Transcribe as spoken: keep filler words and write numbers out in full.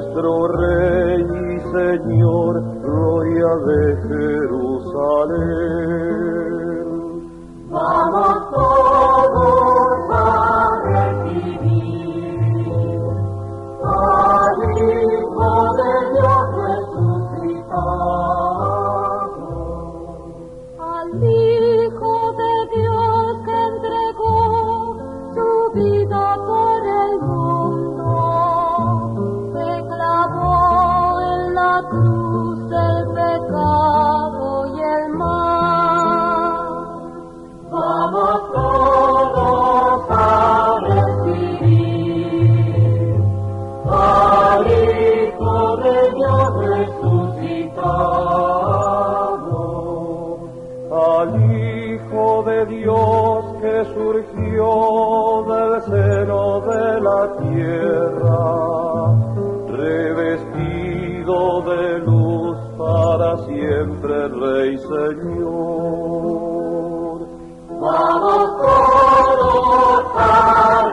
nuestro Rey y Señor, gloria de Jerusalén. Vamos todos a recibir al Hijo de Dios resucitado, al Hijo de Dios que entregó su vida por el mundo, se clavó en la cruz el pecado y el mal. Vamos todos a recibir al Hijo de Dios resucitado, Al Hijo de Dios que surgió del seno de la tierra, revestido de luz para siempre, Rey Señor. vamos todos a